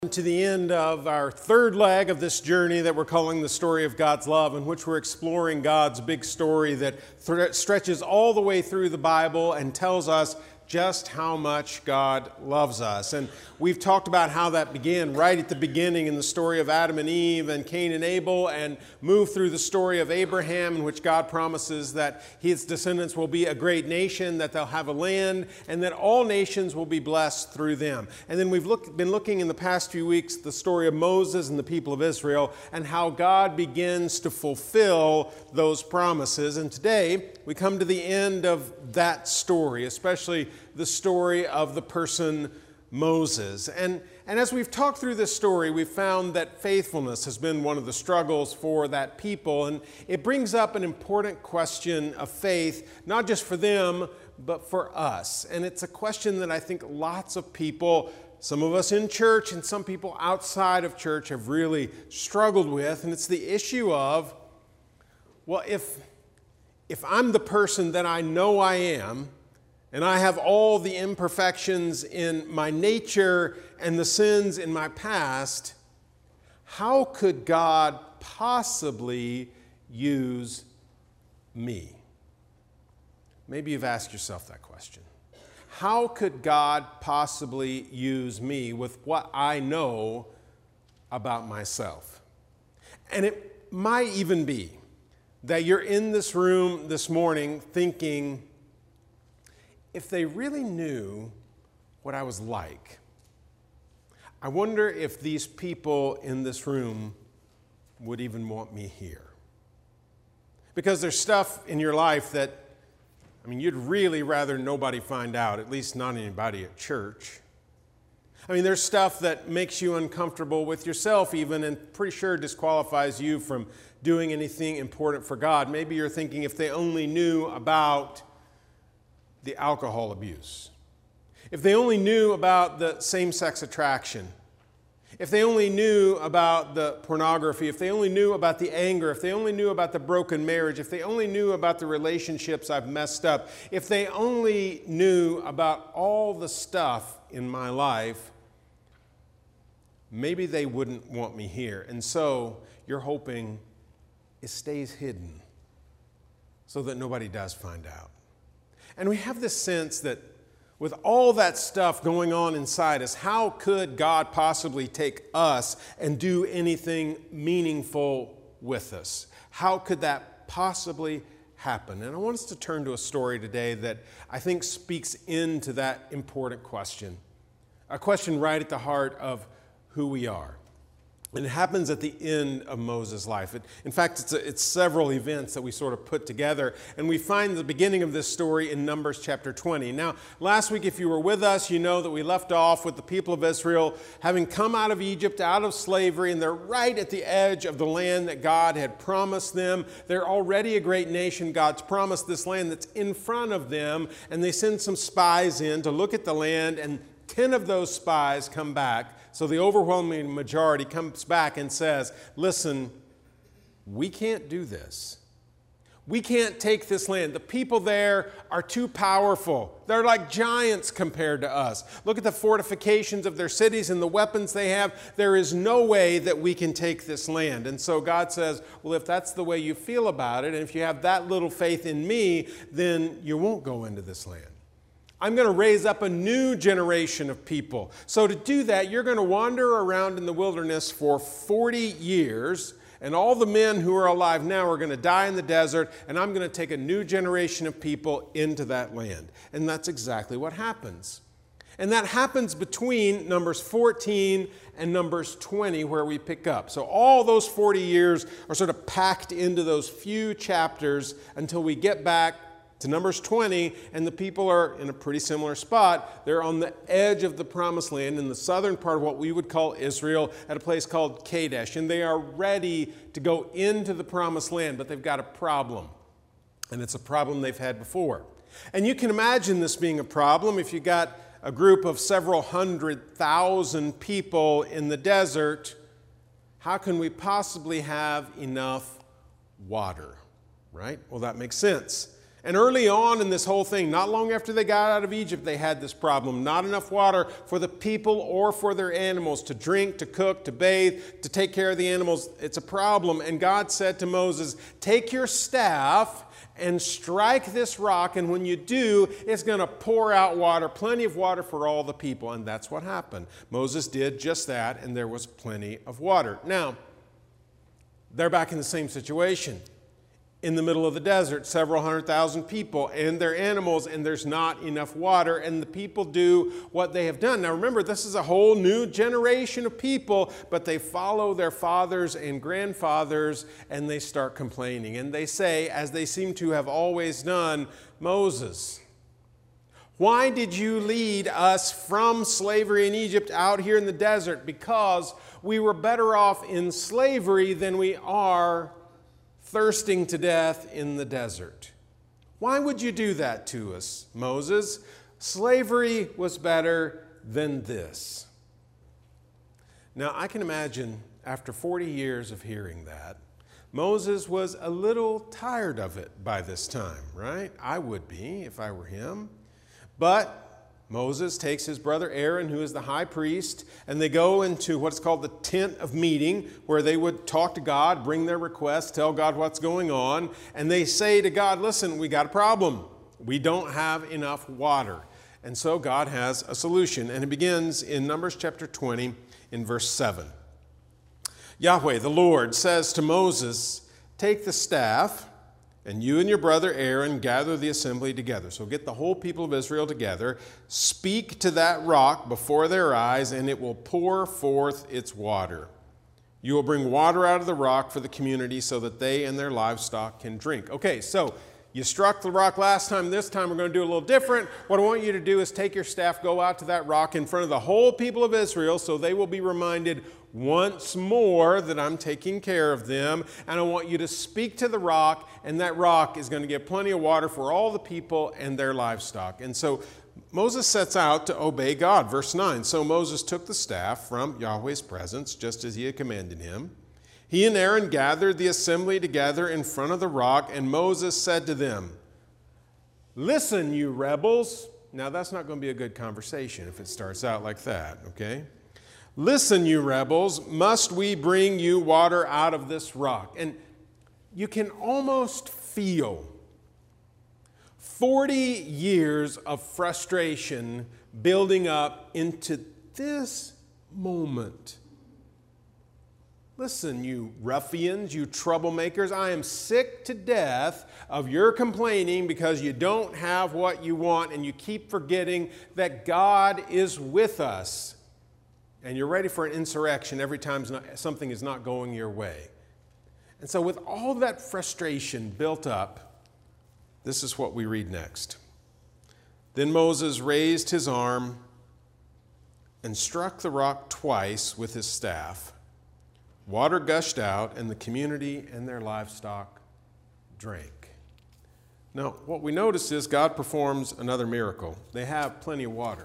To the end of our third leg of this journey that we're calling the story of God's love, in which we're exploring God's big story that stretches all the way through the Bible and tells us just how much God loves us. And we've talked about how that began right at the beginning in the story of Adam and Eve and Cain and Abel, and moved through the story of Abraham, in which God promises that his descendants will be a great nation, that they'll have a land, and that all nations will be blessed through them. And then we've been looking in the past few weeks the story of Moses and the people of Israel, and how God begins to fulfill those promises. And today we come to the end of that story, especially the story of the person Moses. And as we've talked through this story, we've found that faithfulness has been one of the struggles for that people. And it brings up an important question of faith, not just for them, but for us. And it's a question that I think lots of people, some of us in church and some people outside of church, have really struggled with. And it's the issue of, well, if I'm the person that I know I am, and I have all the imperfections in my nature and the sins in my past, how could God possibly use me? Maybe you've asked yourself that question. How could God possibly use me with what I know about myself? And it might even be that you're in this room this morning thinking, if they really knew what I was like, I wonder if these people in this room would even want me here. Because there's stuff in your life that, you'd really rather nobody find out, at least not anybody at church. There's stuff that makes you uncomfortable with yourself even, and pretty sure disqualifies you from doing anything important for God. Maybe you're thinking, if they only knew about the alcohol abuse, if they only knew about the same-sex attraction, if they only knew about the pornography, if they only knew about the anger, if they only knew about the broken marriage, if they only knew about the relationships I've messed up, if they only knew about all the stuff in my life, maybe they wouldn't want me here. And so you're hoping it stays hidden so that nobody does find out. And we have this sense that with all that stuff going on inside us, how could God possibly take us and do anything meaningful with us? How could that possibly happen? And I want us to turn to a story today that I think speaks into that important question, a question right at the heart of who we are. And it happens at the end of Moses' life. In fact, it's several events that we sort of put together. And we find the beginning of this story in Numbers chapter 20. Now, last week, if you were with us, you know that we left off with the people of Israel having come out of Egypt, out of slavery, and they're right at the edge of the land that God had promised them. They're already a great nation. God's promised this land that's in front of them. And they send some spies in to look at the land, and 10 of those spies come back. So the overwhelming majority comes back and says, listen, we can't do this. We can't take this land. The people there are too powerful. They're like giants compared to us. Look at the fortifications of their cities and the weapons they have. There is no way that we can take this land. And so God says, well, if that's the way you feel about it, and if you have that little faith in me, then you won't go into this land. I'm going to raise up a new generation of people. So to do that, you're going to wander around in the wilderness for 40 years, and all the men who are alive now are going to die in the desert, and I'm going to take a new generation of people into that land. And that's exactly what happens. And that happens between Numbers 14 and Numbers 20, where we pick up. So all those 40 years are sort of packed into those few chapters until we get back to Numbers 20, and the people are in a pretty similar spot. They're on the edge of the promised land in the southern part of what we would call Israel, at a place called Kadesh, and they are ready to go into the promised land, but they've got a problem, and it's a problem they've had before. And you can imagine this being a problem if you got a group of several 100,000 people in the desert. How can we possibly have enough water, right? Well, that makes sense. And early on in this whole thing, not long after they got out of Egypt, they had this problem. Not enough water for the people or for their animals to drink, to cook, to bathe, to take care of the animals. It's a problem. And God said to Moses, take your staff and strike this rock, and when you do, it's going to pour out water, plenty of water for all the people. And that's what happened. Moses did just that, and there was plenty of water. Now, they're back in the same situation. In the middle of the desert, several 100,000 people and their animals, and there's not enough water, and the people do what they have done. Now remember, this is a whole new generation of people, but they follow their fathers and grandfathers, and they start complaining. And they say, as they seem to have always done, Moses, why did you lead us from slavery in Egypt out here in the desert? Because we were better off in slavery than we are thirsting to death in the desert. Why would you do that to us, Moses? Slavery was better than this. Now, I can imagine after 40 years of hearing that, Moses was a little tired of it by this time, right? I would be if I were him. But Moses takes his brother Aaron, who is the high priest, and they go into what's called the tent of meeting, where they would talk to God, bring their requests, tell God what's going on, and they say to God, listen, we got a problem. We don't have enough water. And so God has a solution, and it begins in Numbers chapter 20 in verse 7. Yahweh, the Lord, says to Moses, take the staff, and you and your brother Aaron gather the assembly together. So get the whole people of Israel together. Speak to that rock before their eyes, and it will pour forth its water. You will bring water out of the rock for the community so that they and their livestock can drink. Okay, so you struck the rock last time. This time we're going to do a little different. What I want you to do is take your staff, go out to that rock in front of the whole people of Israel so they will be reminded once more that I'm taking care of them, and I want you to speak to the rock, and that rock is going to get plenty of water for all the people and their livestock. And so Moses sets out to obey God. Verse 9, so Moses took the staff from Yahweh's presence, just as he had commanded him. He and Aaron gathered the assembly together in front of the rock, and Moses said to them, listen, you rebels. Now that's not going to be a good conversation if it starts out like that, okay? Listen, you rebels, must we bring you water out of this rock? And you can almost feel 40 years of frustration building up into this moment. Listen, you ruffians, you troublemakers, I am sick to death of your complaining because you don't have what you want and you keep forgetting that God is with us. And you're ready for an insurrection every time something is not going your way. And so with all that frustration built up, this is what we read next. Then Moses raised his arm and struck the rock twice with his staff. Water gushed out, and the community and their livestock drank. Now, what we notice is God performs another miracle. They have plenty of water.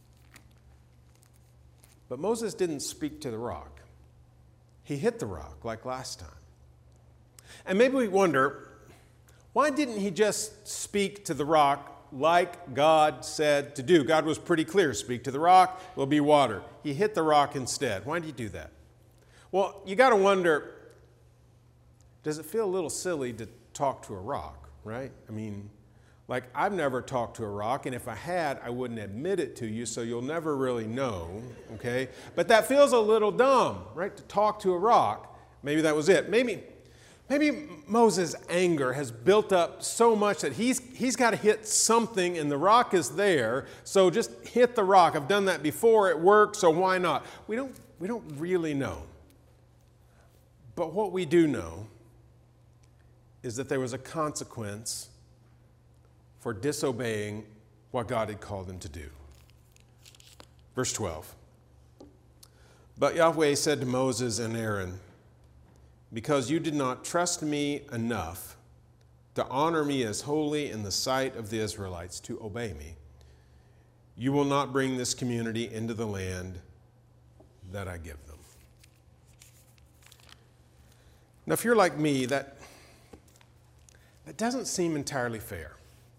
But Moses didn't speak to the rock. He hit the rock like last time. And maybe we wonder, why didn't he just speak to the rock like God said to do? God was pretty clear, speak to the rock, there'll be water. He hit the rock instead. Why did he do that? Well, you got to wonder, does it feel a little silly to talk to a rock, right? I mean, like, I've never talked to a rock, and if I had, I wouldn't admit it to you, so you'll never really know, okay? But that feels a little dumb, right, to talk to a rock. Maybe that was it. Maybe Moses' anger has built up so much that he's got to hit something, and the rock is there, so just hit the rock. I've done that before, it worked, so why not? We don't really know. But what we do know is that there was a consequence for disobeying what God had called him to do. Verse 12. But Yahweh said to Moses and Aaron, because you did not trust me enough to honor me as holy in the sight of the Israelites, to obey me, you will not bring this community into the land that I give them. Now, if you're like me, that It doesn't seem entirely fair.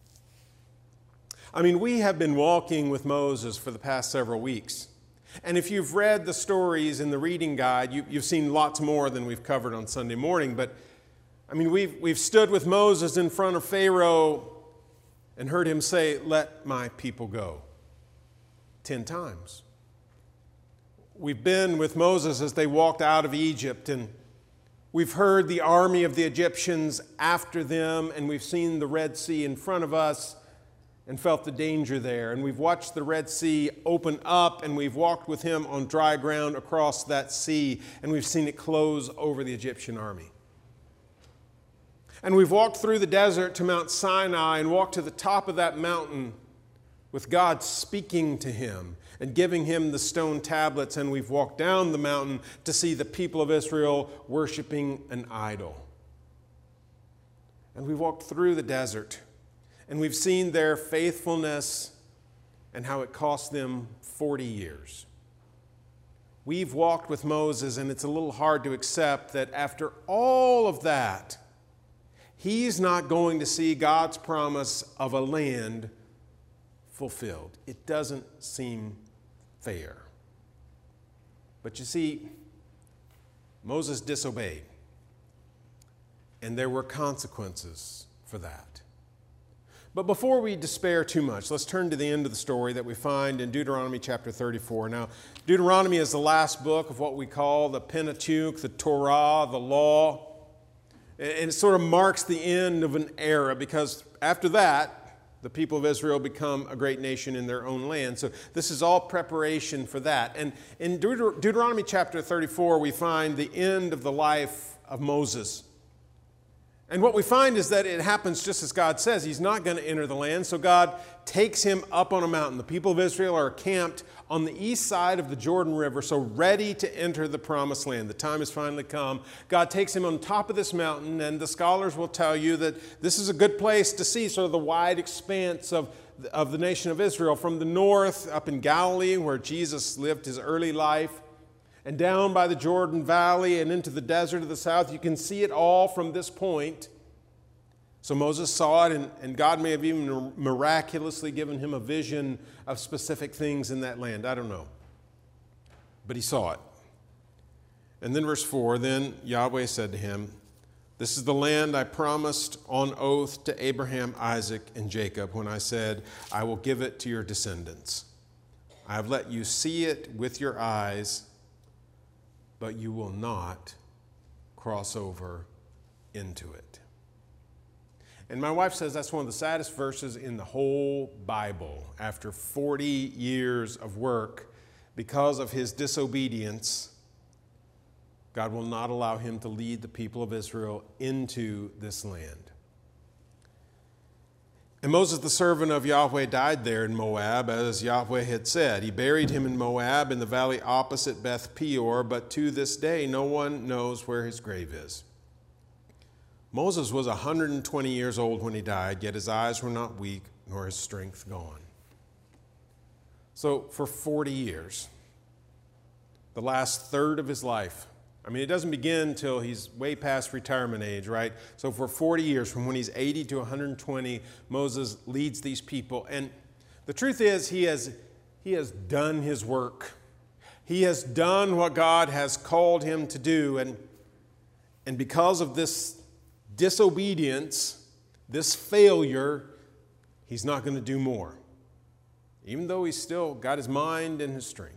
I mean, we have been walking with Moses for the past several weeks. And if you've read the stories in the reading guide, you've seen lots more than we've covered on Sunday morning. But, I mean, we've stood with Moses in front of Pharaoh and heard him say, "Let my people go," 10 times. We've been with Moses as they walked out of Egypt, and we've heard the army of the Egyptians after them, and we've seen the Red Sea in front of us and felt the danger there. And we've watched the Red Sea open up, and we've walked with him on dry ground across that sea, and we've seen it close over the Egyptian army. And we've walked through the desert to Mount Sinai and walked to the top of that mountain with God speaking to him and giving him the stone tablets. And we've walked down the mountain to see the people of Israel worshiping an idol. And we've walked through the desert, and we've seen their faithfulness and how it cost them 40 years. We've walked with Moses, and it's a little hard to accept that after all of that, he's not going to see God's promise of a land fulfilled. It doesn't seem fair. But you see, Moses disobeyed, and there were consequences for that. But before we despair too much, let's turn to the end of the story that we find in Deuteronomy chapter 34. Now, Deuteronomy is the last book of what we call the Pentateuch, the Torah, the law. And it sort of marks the end of an era, because after that, the people of Israel become a great nation in their own land. So this is all preparation for that. And in Deuteronomy chapter 34, we find the end of the life of Moses. And what we find is that it happens just as God says. He's not going to enter the land, so God takes him up on a mountain. The people of Israel are camped on the east side of the Jordan River, so ready to enter the promised land. The time has finally come. God takes him on top of this mountain, and the scholars will tell you that this is a good place to see sort of the wide expanse of the nation of Israel, from the north up in Galilee, where Jesus lived his early life, and down by the Jordan Valley and into the desert of the south. You can see it all from this point. So Moses saw it, and God may have even miraculously given him a vision of specific things in that land. I don't know. But he saw it. And then verse 4, then Yahweh said to him, "This is the land I promised on oath to Abraham, Isaac, and Jacob when I said, I will give it to your descendants. I have let you see it with your eyes, but you will not cross over into it." And my wife says that's one of the saddest verses in the whole Bible. After 40 years of work, because of his disobedience, God will not allow him to lead the people of Israel into this land. And Moses, the servant of Yahweh, died there in Moab, as Yahweh had said. He buried him in Moab in the valley opposite Beth Peor, but to this day no one knows where his grave is. Moses was 120 years old when he died, yet his eyes were not weak, nor his strength gone. So for 40 years, the last third of his life, I mean, it doesn't begin till he's way past retirement age, right? So for 40 years, from when he's 80 to 120, Moses leads these people. And the truth is, he has done his work. He has done what God has called him to do. And because of this disobedience, this failure, he's not going to do more, even though he's still got his mind and his strength.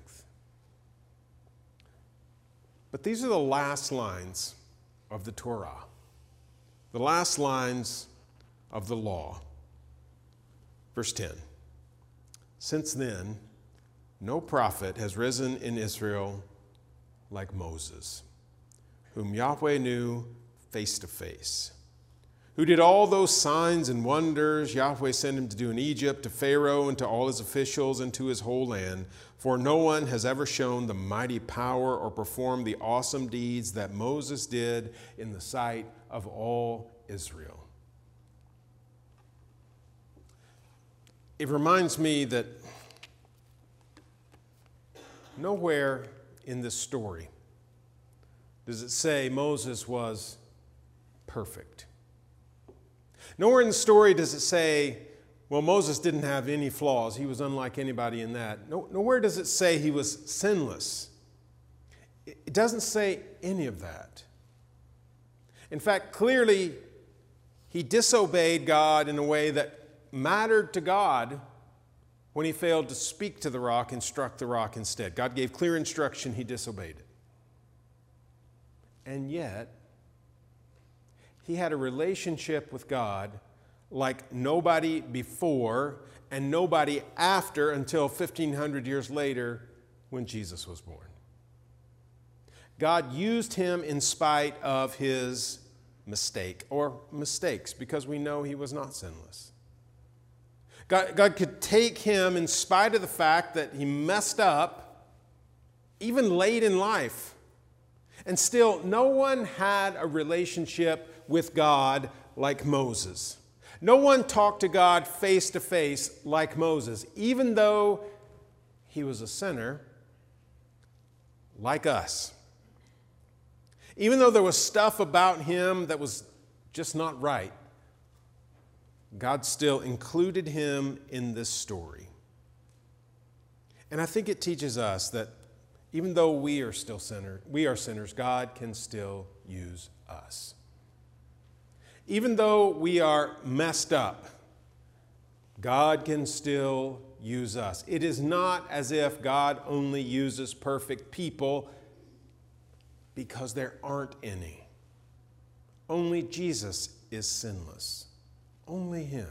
But these are the last lines of the Torah, the last lines of the law. Verse 10, "Since then, no prophet has risen in Israel like Moses, whom Yahweh knew face to face, who did all those signs and wonders Yahweh sent him to do in Egypt, to Pharaoh and to all his officials and to his whole land. For no one has ever shown the mighty power or performed the awesome deeds that Moses did in the sight of all Israel." It reminds me that nowhere in this story does it say Moses was perfect. Nowhere in the story does it say, well, Moses didn't have any flaws. He was unlike anybody in that. Nowhere does it say he was sinless. It doesn't say any of that. In fact, clearly, he disobeyed God in a way that mattered to God when he failed to speak to the rock and struck the rock instead. God gave clear instruction, he disobeyed it. And yet, he had a relationship with God like nobody before and nobody after until 1,500 years later when Jesus was born. God used him in spite of his mistake or mistakes because we know he was not sinless. God could take him in spite of the fact that he messed up even late in life. And still, no one had a relationship with God like Moses. No one talked to God face to face like Moses, even though he was a sinner like us. Even though there was stuff about him that was just not right, God still included him in this story. And I think it teaches us that even though we are sinners, God can still use us. Even though we are messed up, God can still use us. It is not as if God only uses perfect people, because there aren't any. Only Jesus is sinless. Only him.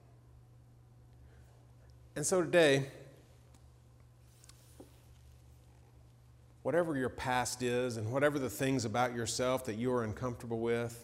And so today, whatever your past is and whatever the things about yourself that you are uncomfortable with,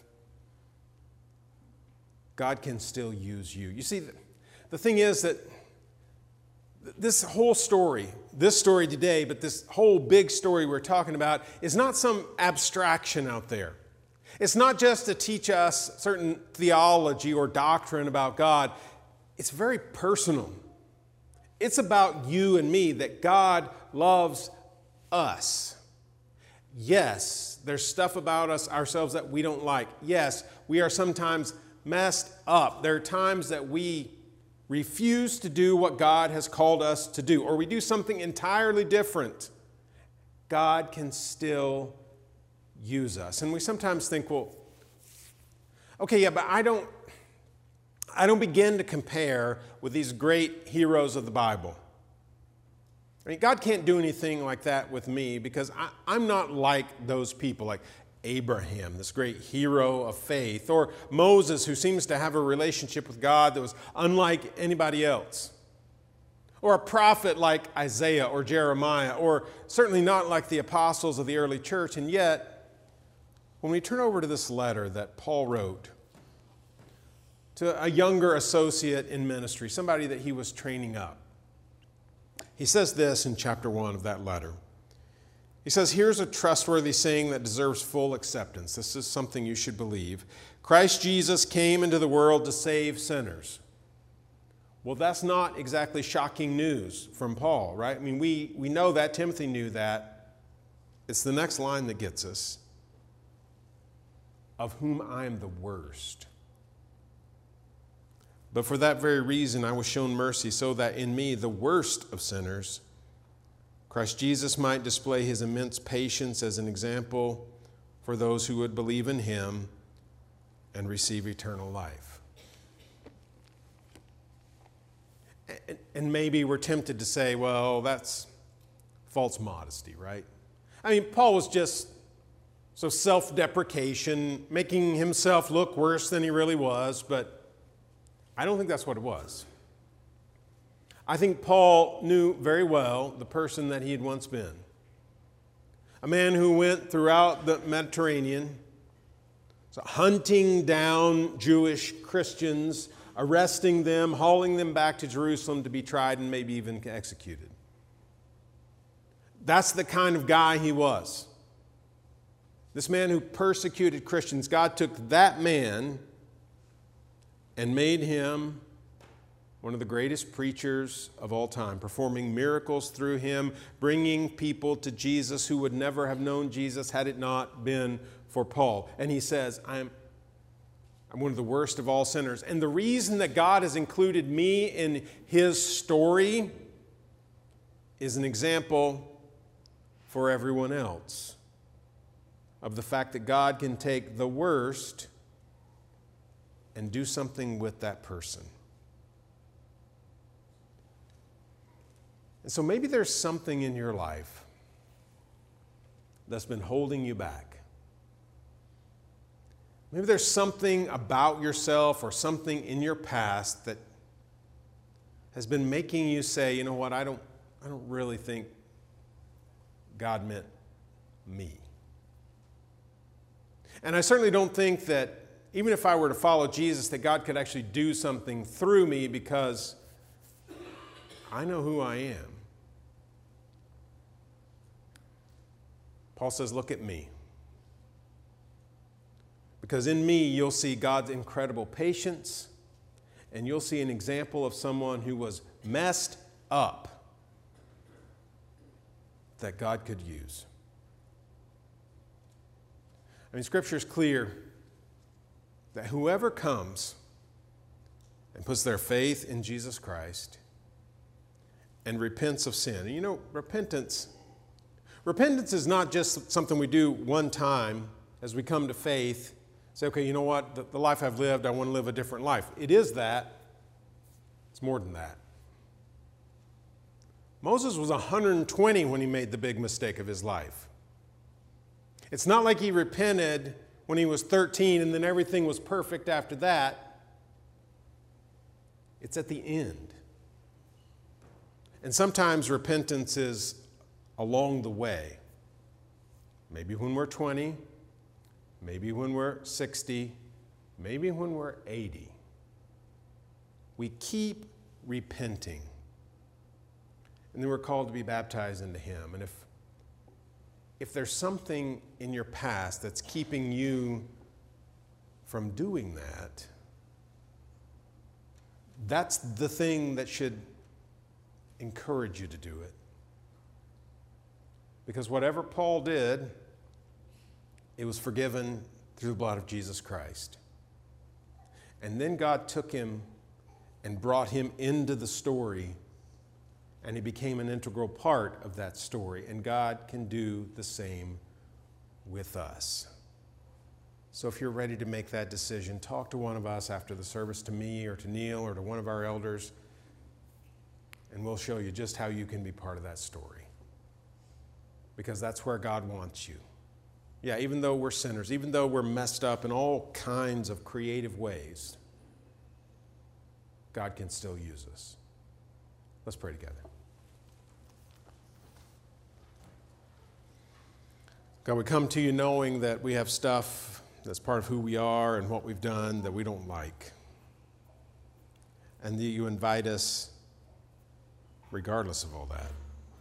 God can still use you. You see, the thing is that this whole story, this story today, but this whole big story we're talking about is not some abstraction out there. It's not just to teach us certain theology or doctrine about God. It's very personal. It's about you and me, that God loves us. Yes, there's stuff about ourselves that we don't like. Yes, we are sometimes messed up. There are times that we refuse to do what God has called us to do, or we do something entirely different. God can still use us. And we sometimes think, well, okay, yeah, but I don't begin to compare with these great heroes of the Bible. I mean, God can't do anything like that with me because I'm not like those people, like Abraham, this great hero of faith, or Moses, who seems to have a relationship with God that was unlike anybody else, or a prophet like Isaiah or Jeremiah, or certainly not like the apostles of the early church. And yet, when we turn over to this letter that Paul wrote to a younger associate in ministry, somebody that he was training up, he says this in chapter 1 of that letter. He says, here's a trustworthy saying that deserves full acceptance. This is something you should believe. Christ Jesus came into the world to save sinners. Well, that's not exactly shocking news from Paul, right? I mean, we know that. Timothy knew that. It's the next line that gets us. Of whom I am the worst. But for that very reason I was shown mercy, so that in me, the worst of sinners, Christ Jesus might display his immense patience as an example for those who would believe in him and receive eternal life. And maybe we're tempted to say, well, that's false modesty, right? I mean, Paul was just so self-deprecation, making himself look worse than he really was, but I don't think that's what it was. I think Paul knew very well the person that he had once been. A man who went throughout the Mediterranean, hunting down Jewish Christians, arresting them, hauling them back to Jerusalem to be tried and maybe even executed. That's the kind of guy he was. This man who persecuted Christians, God took that man and made him one of the greatest preachers of all time, performing miracles through him, bringing people to Jesus who would never have known Jesus had it not been for Paul. And he says, I'm one of the worst of all sinners. And the reason that God has included me in His story is an example for everyone else of the fact that God can take the worst and do something with that person. And so maybe there's something in your life that's been holding you back. Maybe there's something about yourself or something in your past that has been making you say, you know what, I don't really think God meant me. And I certainly don't think that even if I were to follow Jesus, that God could actually do something through me, because I know who I am. Paul says, look at me. Because in me, you'll see God's incredible patience, and you'll see an example of someone who was messed up that God could use. I mean, Scripture is clear that whoever comes and puts their faith in Jesus Christ and repents of sin. And you know, repentance is not just something we do one time as we come to faith. Say, okay, you know what, the life I've lived, I want to live a different life. It is that. It's more than that. Moses was 120 when he made the big mistake of his life. It's not like he repented when he was 13 and then everything was perfect after that. It's at the end. And sometimes repentance is along the way. Maybe when we're 20, maybe when we're 60, maybe when we're 80. We keep repenting. And then we're called to be baptized into Him. And if there's something in your past that's keeping you from doing that, that's the thing that should encourage you to do it. Because whatever Paul did, it was forgiven through the blood of Jesus Christ. And then God took him and brought him into the story, and he became an integral part of that story. And God can do the same with us. So if you're ready to make that decision, talk to one of us after the service, to me or to Neil or to one of our elders, and we'll show you just how you can be part of that story. Because that's where God wants you. Yeah, even though we're sinners, even though we're messed up in all kinds of creative ways, God can still use us. Let's pray together. God, we come to you knowing that we have stuff that's part of who we are and what we've done that we don't like. And that you invite us regardless of all that.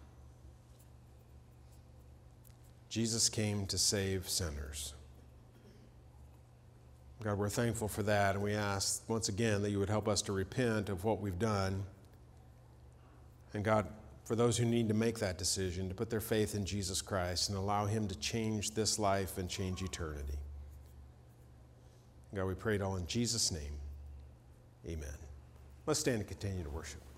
Jesus came to save sinners. God, we're thankful for that, and we ask once again that you would help us to repent of what we've done. And God, for those who need to make that decision, to put their faith in Jesus Christ and allow Him to change this life and change eternity. God, we pray it all in Jesus' name. Amen. Let's stand and continue to worship.